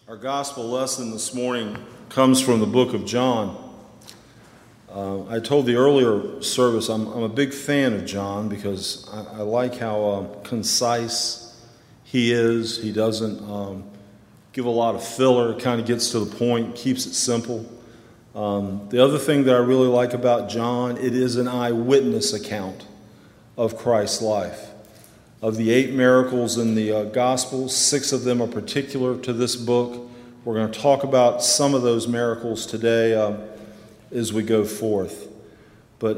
Our gospel lesson this morning comes from the book of John. I told the earlier service I'm a big fan of John because I like how concise he is. He doesn't give a lot of filler, kind of gets to the point, keeps it simple. The other thing that I really like about John, it is an eyewitness account of Christ's life. Of the 8 miracles in the Gospels, 6 of them are particular to this book. We're going to talk about some of those miracles today as we go forth. But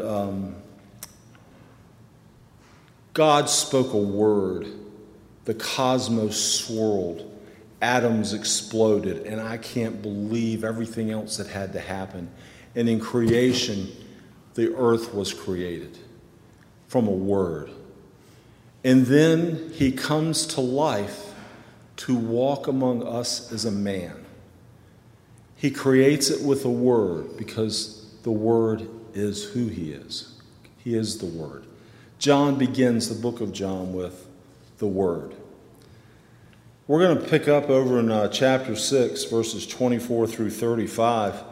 God spoke a word. The cosmos swirled. Atoms exploded. And I can't believe everything else that had to happen. And in creation, the earth was created from a word. And then he comes to life to walk among us as a man. He creates it with a word because the word is who he is. He is the word. John begins the book of John with the word. We're going to pick up over in chapter 6, verses 24 through 35.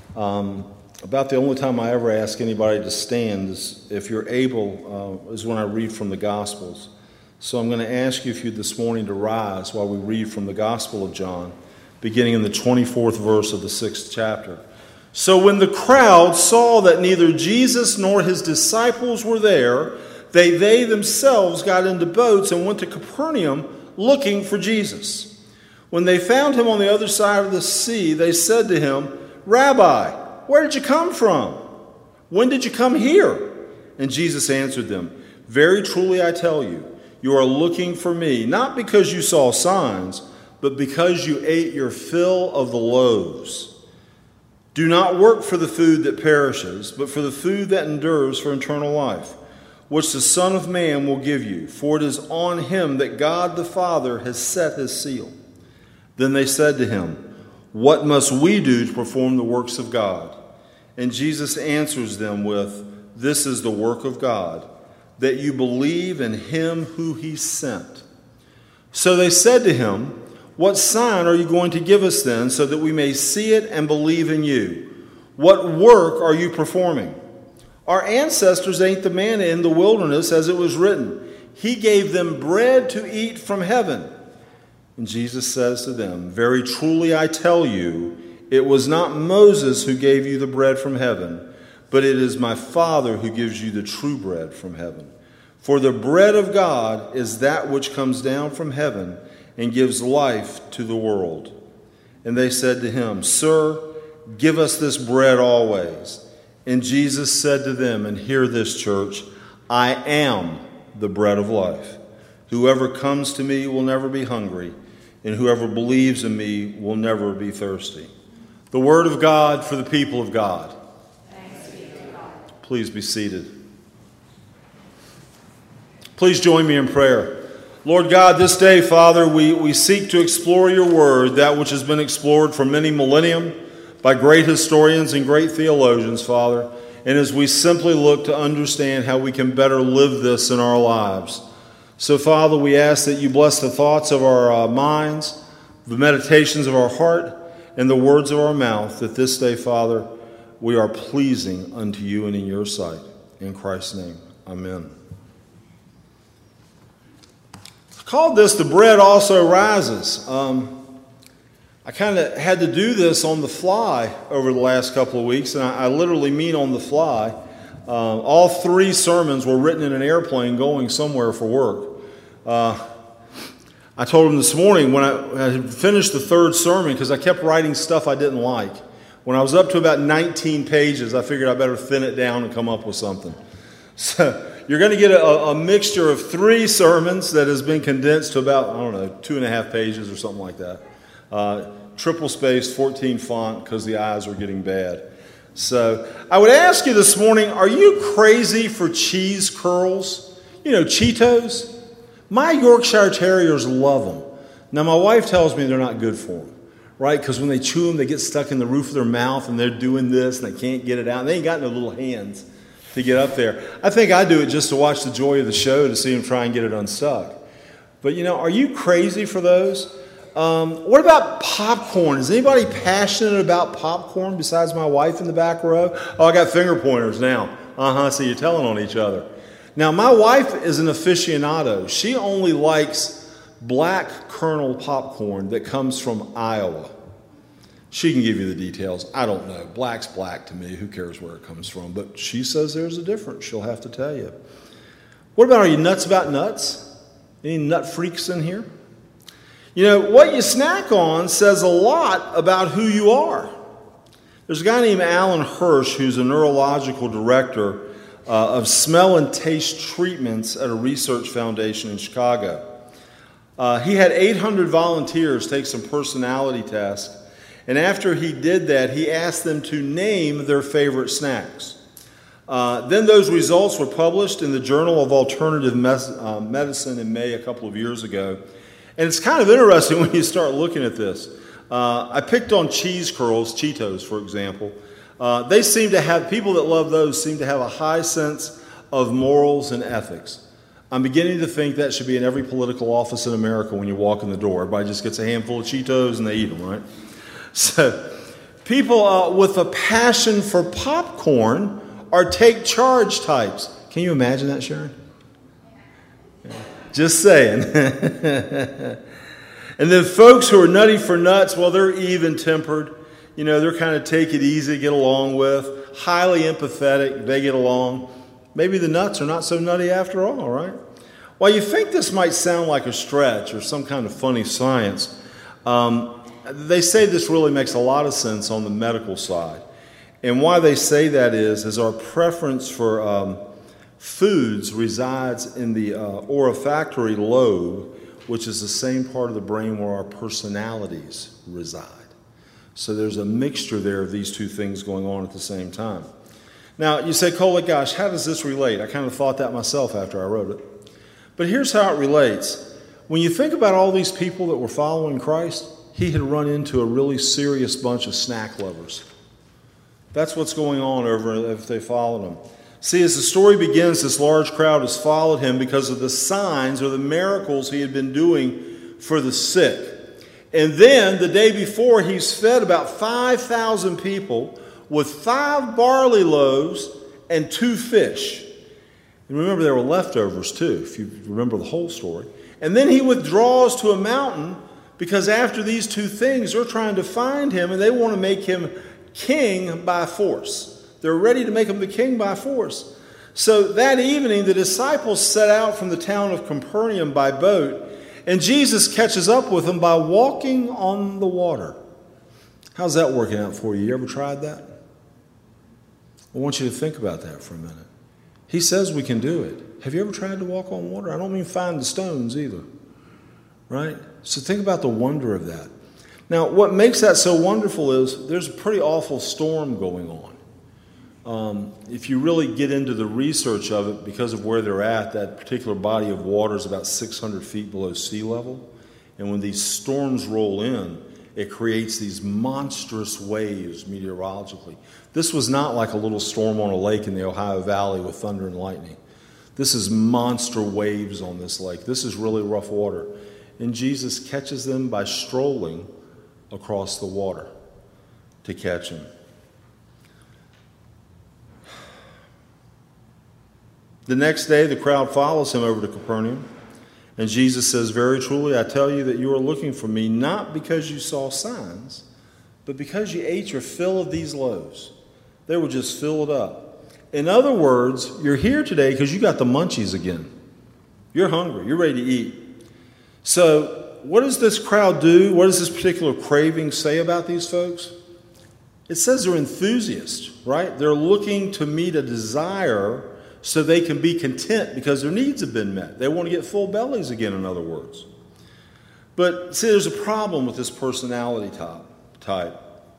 About the only time I ever ask anybody to stand is if you're able, is when I read from the Gospels. So I'm going to ask you if you this morning to rise while we read from the Gospel of John, beginning in the 24th verse of the 6th chapter. So when the crowd saw that neither Jesus nor his disciples were there, they themselves got into boats and went to Capernaum looking for Jesus. When they found him on the other side of the sea, they said to him, "Rabbi, where did you come from? When did you come here?" And Jesus answered them, "Very truly I tell you, you are looking for me, not because you saw signs, but because you ate your fill of the loaves. Do not work for the food that perishes, but for the food that endures for eternal life, which the Son of Man will give you, for it is on him that God the Father has set his seal." Then they said to him, "What must we do to perform the works of God?" And Jesus answers them with, "This is the work of God, that you believe in him who he sent." So they said to him, "What sign are you going to give us then, so that we may see it and believe in you? What work are you performing? Our ancestors ate the manna in the wilderness, as it was written, 'He gave them bread to eat from heaven.'" And Jesus says to them, "Very truly I tell you, it was not Moses who gave you the bread from heaven, but it is my Father who gives you the true bread from heaven. For the bread of God is that which comes down from heaven and gives life to the world." And they said to him, "Sir, give us this bread always." And Jesus said to them, and hear this, church, "I am the bread of life. Whoever comes to me will never be hungry, and whoever believes in me will never be thirsty." The word of God for the people of God. Please be seated. Please join me in prayer. Lord God, this day, Father, we seek to explore your word, that which has been explored for many millennium by great historians and great theologians, Father. And as we simply look to understand how we can better live this in our lives. So, Father, we ask that you bless the thoughts of our minds, the meditations of our heart, and the words of our mouth, that this day, Father, we are pleasing unto you and in your sight. In Christ's name, amen. I called this "The Bread Also Rises." I kind of had to do this on the fly over the last couple of weeks, and I literally mean on the fly. All 3 sermons were written in an airplane going somewhere for work. I told him this morning when I had finished the 3rd sermon, because I kept writing stuff I didn't like. When I was up to about 19 pages, I figured I better thin it down and come up with something. So you're going to get a mixture of 3 sermons that has been condensed to about, 2.5 pages or something like that. Triple spaced, 14 font, because the eyes are getting bad. So I would ask you this morning, are you crazy for cheese curls? You know, Cheetos? My Yorkshire Terriers love them. Now, my wife tells me they're not good for them. Right? Because when they chew them, they get stuck in the roof of their mouth, and they're doing this, and they can't get it out. And they ain't got no little hands to get up there. I think I do it just to watch the joy of the show, to see them try and get it unstuck. But, are you crazy for those? What about popcorn? Is anybody passionate about popcorn besides my wife in the back row? Oh, I got finger pointers now. So you're telling on each other. Now, my wife is an aficionado. She only likes black kernel popcorn that comes from Iowa. She can give you the details. I don't know. Black's black to me. Who cares where it comes from? But she says there's a difference. She'll have to tell you. What about, are you nuts about nuts? Any nut freaks in here? You know, what you snack on says a lot about who you are. There's a guy named Alan Hirsch who's a neurological director of smell and taste treatments at a research foundation in Chicago. He had 800 volunteers take some personality tests, and after he did that, he asked them to name their favorite snacks. Then those results were published in the Journal of Alternative Medicine in May a couple of years ago. And it's kind of interesting when you start looking at this. I picked on cheese curls, Cheetos, for example. They seem to have, people that love those seem to have a high sense of morals and ethics. I'm beginning to think that should be in every political office in America when you walk in the door. Everybody just gets a handful of Cheetos and they eat them, right? So people with a passion for popcorn are take charge types. Can you imagine that, Sharon? Yeah. Just saying. And then folks who are nutty for nuts, well, they're even-tempered. You know, they're kind of take it easy, get along with. Highly empathetic, they get along. Maybe the nuts are not so nutty after all, right? While you think this might sound like a stretch or some kind of funny science, they say this really makes a lot of sense on the medical side. And why they say that is our preference for foods resides in the olfactory lobe, which is the same part of the brain where our personalities reside. So there's a mixture there of these two things going on at the same time. Now, you say, Cole, gosh, how does this relate? I kind of thought that myself after I wrote it. But here's how it relates. When you think about all these people that were following Christ, he had run into a really serious bunch of snack lovers. That's what's going on over if they followed him. See, as the story begins, this large crowd has followed him because of the signs or the miracles he had been doing for the sick. And then, the day before, he's fed about 5,000 people with 5 barley loaves and 2 fish. And remember, there were leftovers too, if you remember the whole story. And then he withdraws to a mountain because after these 2 things, they're trying to find him and they want to make him king by force. They're ready to make him the king by force. So that evening, the disciples set out from the town of Capernaum by boat, and Jesus catches up with them by walking on the water. How's that working out for you? You ever tried that? I want you to think about that for a minute. He says we can do it. Have you ever tried to walk on water? I don't mean find the stones either. Right? So think about the wonder of that. Now, what makes that so wonderful is there's a pretty awful storm going on. If you really get into the research of it, because of where they're at, that particular body of water is about 600 feet below sea level. And when these storms roll in, it creates these monstrous waves meteorologically. This was not like a little storm on a lake in the Ohio Valley with thunder and lightning. This is monster waves on this lake. This is really rough water. And Jesus catches them by strolling across the water to catch him. The next day, the crowd follows him over to Capernaum. And Jesus says, very truly, I tell you that you are looking for me, not because you saw signs, but because you ate your fill of these loaves. They were just filled up. In other words, you're here today because you got the munchies again. You're hungry. You're ready to eat. So what does this crowd do? What does this particular craving say about these folks? It says they're enthusiasts, right? They're looking to meet a desire so they can be content because their needs have been met. They want to get full bellies again, in other words. But see, there's a problem with this personality type.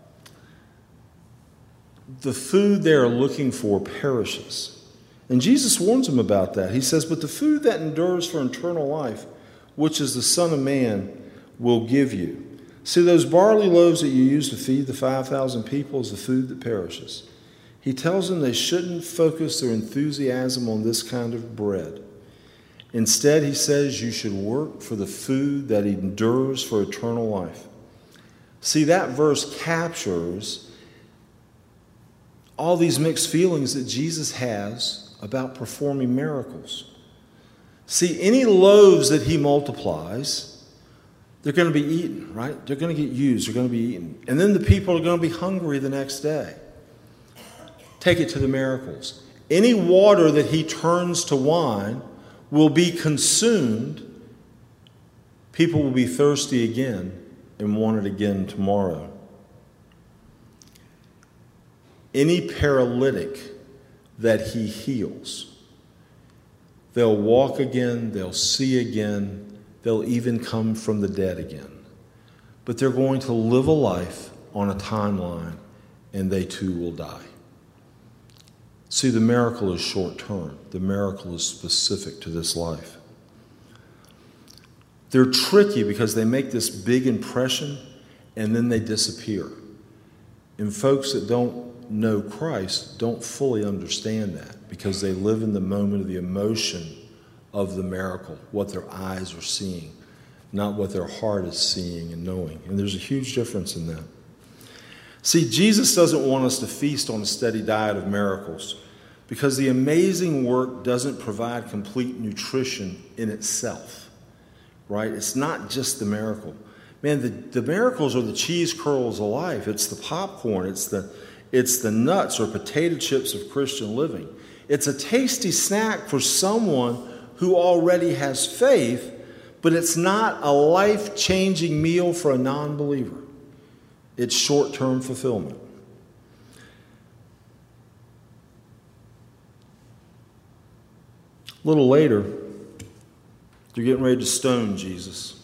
The food they are looking for perishes. And Jesus warns them about that. He says, but the food that endures for eternal life, which is the Son of Man, will give you. See, those barley loaves that you use to feed the 5,000 people is the food that perishes. He tells them they shouldn't focus their enthusiasm on this kind of bread. Instead, he says you should work for the food that endures for eternal life. See, that verse captures all these mixed feelings that Jesus has about performing miracles. See, any loaves that he multiplies, they're going to be eaten, right? They're going to get used. They're going to be eaten. And then the people are going to be hungry the next day. Take it to the miracles. Any water that he turns to wine will be consumed. People will be thirsty again and want it again tomorrow. Any paralytic that he heals, they'll walk again, they'll see again, they'll even come from the dead again. But they're going to live a life on a timeline, and they too will die. See, the miracle is short term. The miracle is specific to this life. They're tricky because they make this big impression and then they disappear. And folks that don't know Christ don't fully understand that because they live in the moment of the emotion of the miracle, what their eyes are seeing, not what their heart is seeing and knowing. And there's a huge difference in that. See, Jesus doesn't want us to feast on a steady diet of miracles because the amazing work doesn't provide complete nutrition in itself, right? It's not just the miracle. Man, the miracles are the cheese curls of life. It's the popcorn. It's the nuts or potato chips of Christian living. It's a tasty snack for someone who already has faith, but it's not a life-changing meal for a non-believer. It's short-term fulfillment. A little later, they're getting ready to stone Jesus.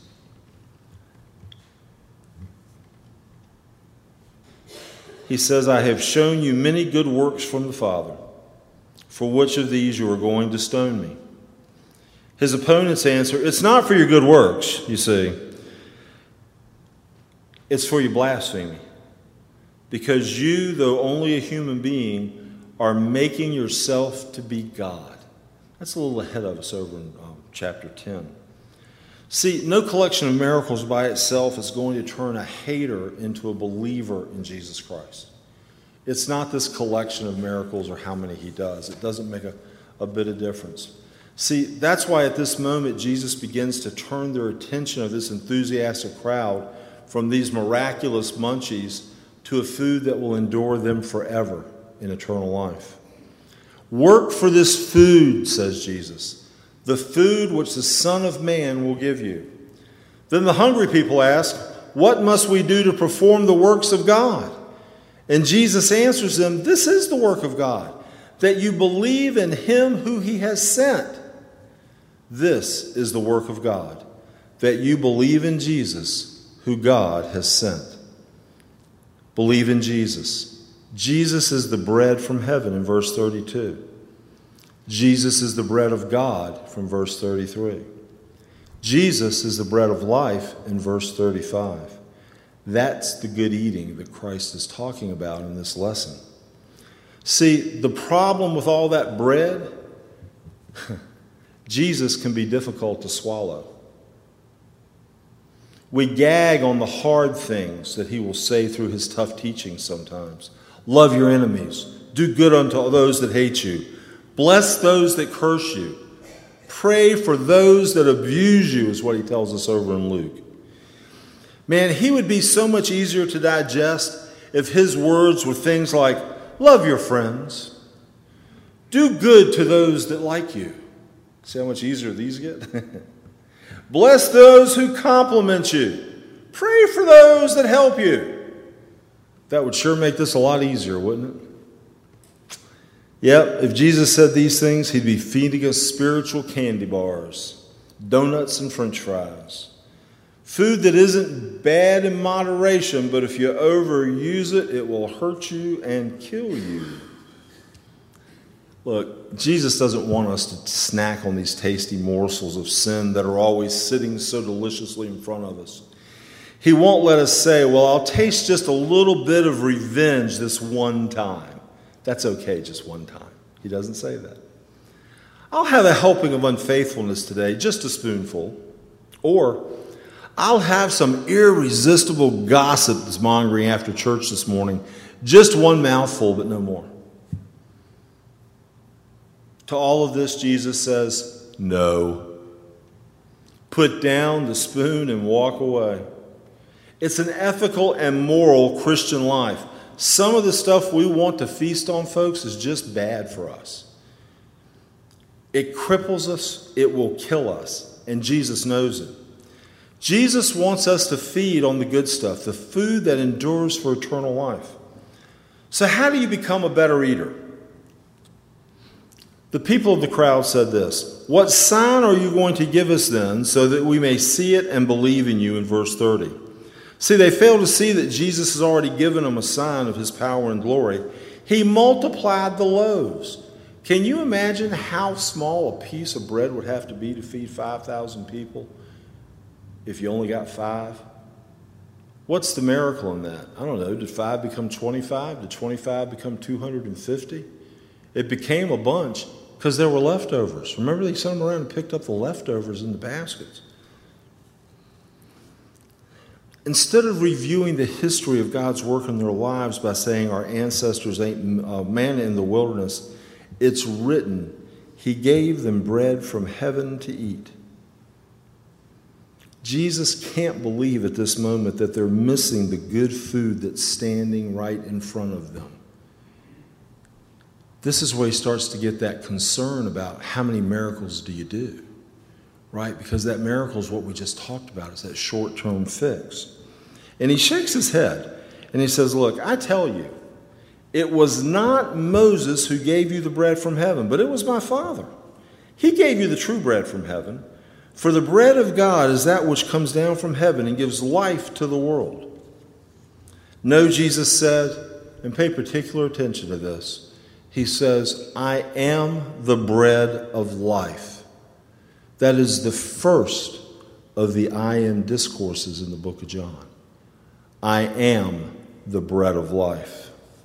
He says, I have shown you many good works from the Father. For which of these you are going to stone me? His opponents answer, it's not for your good works, you see. It's for your blasphemy. Because you, though only a human being, are making yourself to be God. That's a little ahead of us over in chapter 10. See, no collection of miracles by itself is going to turn a hater into a believer in Jesus Christ. It's not this collection of miracles or how many he does. It doesn't make a bit of difference. See, that's why at this moment Jesus begins to turn their attention of this enthusiastic crowd from these miraculous munchies to a food that will endure them forever in eternal life. Work for this food, says Jesus, the food which the Son of Man will give you. Then the hungry people ask, what must we do to perform the works of God? And Jesus answers them, this is the work of God, that you believe in him who he has sent. This is the work of God, that you believe in Jesus who God has sent. Believe in Jesus. Jesus is the bread from heaven in verse 32. Jesus is the bread of God from verse 33. Jesus is the bread of life in verse 35. That's the good eating that Christ is talking about in this lesson. See, the problem with all that bread, Jesus can be difficult to swallow. We gag on the hard things that he will say through his tough teaching sometimes. Love your enemies. Do good unto those that hate you. Bless those that curse you. Pray for those that abuse you, is what he tells us over in Luke. Man, he would be so much easier to digest if his words were things like, love your friends. Do good to those that like you. See how much easier these get? Bless those who compliment you. Pray for those that help you. That would sure make this a lot easier, wouldn't it? Yep, if Jesus said these things, he'd be feeding us spiritual candy bars, donuts and french fries. Food that isn't bad in moderation, but if you overuse it, it will hurt you and kill you. Look, Jesus doesn't want us to snack on these tasty morsels of sin that are always sitting so deliciously in front of us. He won't let us say, well, I'll taste just a little bit of revenge this one time. That's okay, just one time. He doesn't say that. I'll have a helping of unfaithfulness today, just a spoonful. Or I'll have some irresistible gossip that's mongering after church this morning, just one mouthful, but no more. To all of this, Jesus says, no. Put down the spoon and walk away. It's an ethical and moral Christian life. Some of the stuff we want to feast on, folks, is just bad for us. It cripples us, it will kill us, and Jesus knows it. Jesus wants us to feed on the good stuff, the food that endures for eternal life. So how do you become a better eater? The people of the crowd said this, "What sign are you going to give us then, so that we may see it and believe in you?" in verse 30. See, they fail to see that Jesus has already given them a sign of his power and glory. He multiplied the loaves. Can you imagine how small a piece of bread would have to be to feed 5,000 people if you only got 5? What's the miracle in that? I don't know. Did 5 become 25? Did 25 become 250? It became a bunch because there were leftovers. Remember, they sent them around and picked up the leftovers in the baskets. Instead of reviewing the history of God's work in their lives by saying our ancestors ate manna in the wilderness, it's written, He gave them bread from heaven to eat. Jesus can't believe at this moment that they're missing the good food that's standing right in front of them. This is where he starts to get that concern about how many miracles do you do, right? Because that miracle is what we just talked about. It's that short-term fix. And he shakes his head and he says, look, I tell you, it was not Moses who gave you the bread from heaven, but it was my Father. He gave you the true bread from heaven. For the bread of God is that which comes down from heaven and gives life to the world. No, Jesus said, and pay particular attention to this, he says, I am the bread of life. That is the first of the I am discourses in the book of John. I am the bread of life.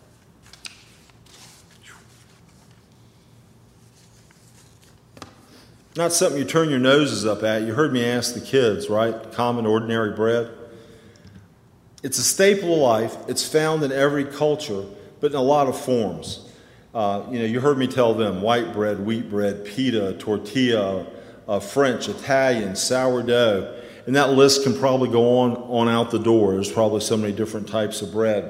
Not something you turn your noses up at. You heard me ask the kids, right? Common, ordinary bread. It's a staple of life. It's found in every culture, but in a lot of forms. You heard me tell them white bread, wheat bread, pita, tortilla, French, Italian, sourdough. And that list can probably go on out the door. There's probably so many different types of bread.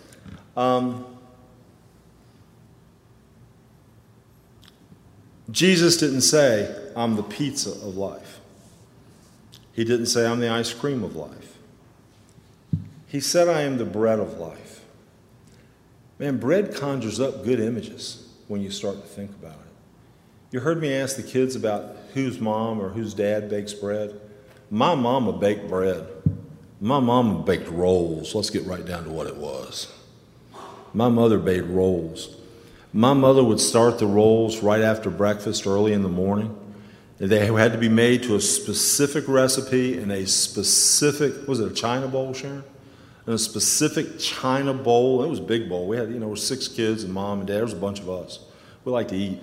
Jesus didn't say, I'm the pizza of life. He didn't say, I'm the ice cream of life. He said, I am the bread of life. Man, bread conjures up good images when you start to think about it. You heard me ask the kids about whose mom or whose dad bakes bread. My mama baked bread. My mama baked rolls. Let's get right down to what it was. My mother baked rolls. My mother would start the rolls right after breakfast early in the morning. They had to be made to a specific recipe in a specific, was it a China bowl, Sharon? In a specific China bowl. It was a big bowl. We had, there were 6 kids and mom and dad. There was a bunch of us. We like to eat.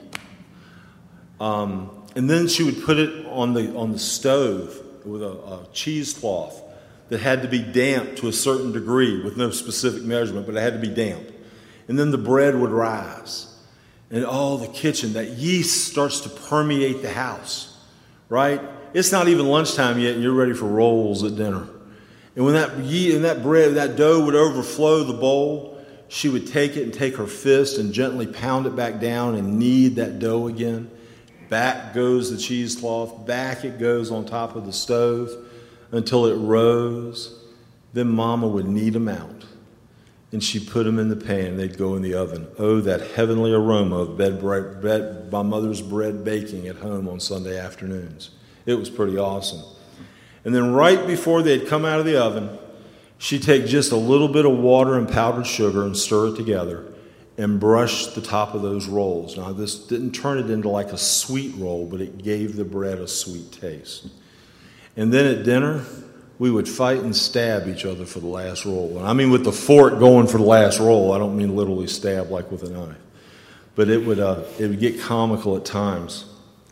And then she would put it on the stove with a cheesecloth that had to be damp to a certain degree with no specific measurement, but it had to be damp. And then the bread would rise. And the kitchen, that yeast starts to permeate the house, right? It's not even lunchtime yet and you're ready for rolls at dinner. And when that bread, that dough would overflow the bowl, she would take it and take her fist and gently pound it back down and knead that dough again. Back goes the cheesecloth, back it goes on top of the stove until it rose. Then Mama would knead them out. And she put them in the pan. They'd go in the oven. Oh, that heavenly aroma of my mother's bread baking at home on Sunday afternoons. It was pretty awesome. And then right before they'd come out of the oven, she'd take just a little bit of water and powdered sugar and stir it together and brush the top of those rolls. Now, this didn't turn it into like a sweet roll, but it gave the bread a sweet taste. And then at dinner, we would fight and stab each other for the last roll. And I mean with the fork going for the last roll. I don't mean literally stab like with a knife. But it would get comical at times.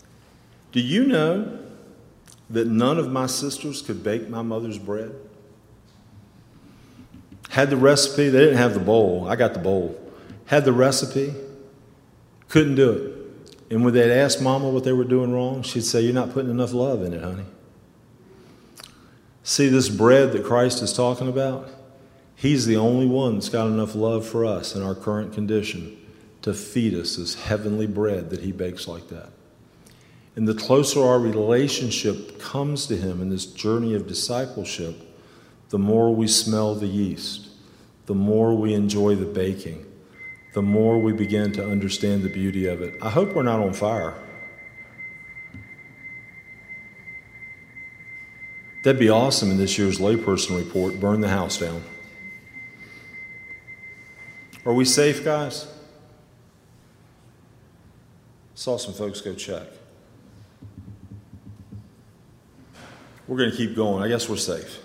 Do you know that none of my sisters could bake my mother's bread? Had the recipe. They didn't have the bowl. I got the bowl. Had the recipe. Couldn't do it. And when they'd ask Mama what they were doing wrong, she'd say, "You're not putting enough love in it, honey." See, this bread that Christ is talking about, He's the only one that's got enough love for us in our current condition to feed us this heavenly bread that He bakes like that. And the closer our relationship comes to Him in this journey of discipleship, the more we smell the yeast, the more we enjoy the baking, the more we begin to understand the beauty of it. I hope we're not on fire. That'd be awesome in this year's layperson report, burn the house down. Are we safe, guys? Saw some folks go check. We're going to keep going. I guess we're safe.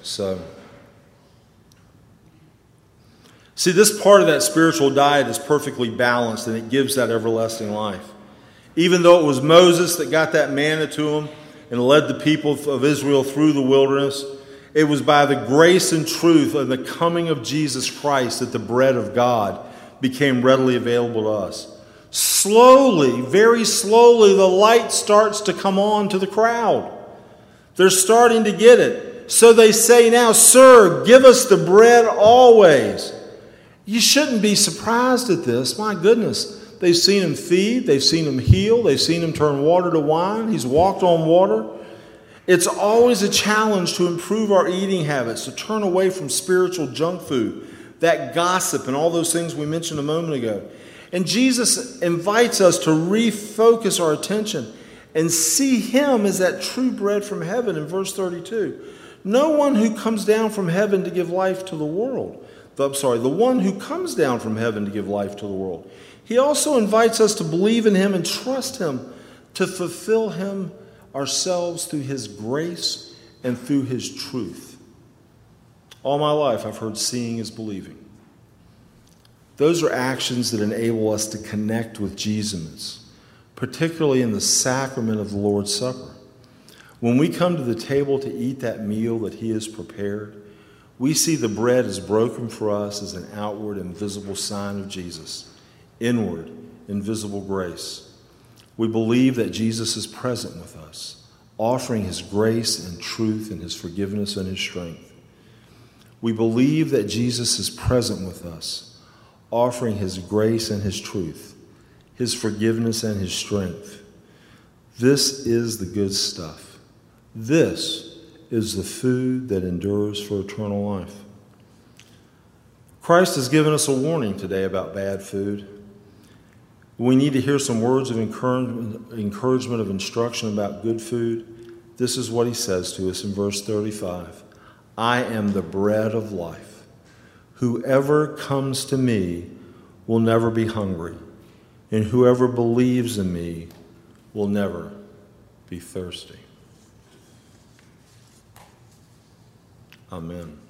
See, this part of that spiritual diet is perfectly balanced, and it gives that everlasting life. Even though it was Moses that got that manna to him and led the people of Israel through the wilderness, it was by the grace and truth of the coming of Jesus Christ that the bread of God became readily available to us. Slowly, very slowly, the light starts to come on to the crowd. They're starting to get it. So they say now, "Sir, give us the bread always." You shouldn't be surprised at this. My goodness. They've seen Him feed. They've seen Him heal. They've seen Him turn water to wine. He's walked on water. It's always a challenge to improve our eating habits, to turn away from spiritual junk food, that gossip and all those things we mentioned a moment ago. And Jesus invites us to refocus our attention and see Him as that true bread from heaven in verse 32. No one who comes down from heaven to give life to the world. The one who comes down from heaven to give life to the world. He also invites us to believe in Him and trust Him to fulfill Him ourselves through His grace and through His truth. All my life I've heard seeing is believing. Those are actions that enable us to connect with Jesus, particularly in the sacrament of the Lord's Supper. When we come to the table to eat that meal that He has prepared, we see the bread is broken for us as an outward and visible sign of Jesus, inward and visible grace. We believe that Jesus is present with us, offering His grace and truth and His forgiveness and His strength. We believe that Jesus is present with us, offering His grace and His truth, His forgiveness and His strength. This is the good stuff. This is the food that endures for eternal life. Christ has given us a warning today about bad food. We need to hear some words of encouragement, of instruction about good food. This is what He says to us in verse 35. "I am the bread of life. Whoever comes to me will never be hungry, and whoever believes in me will never be thirsty." Amen.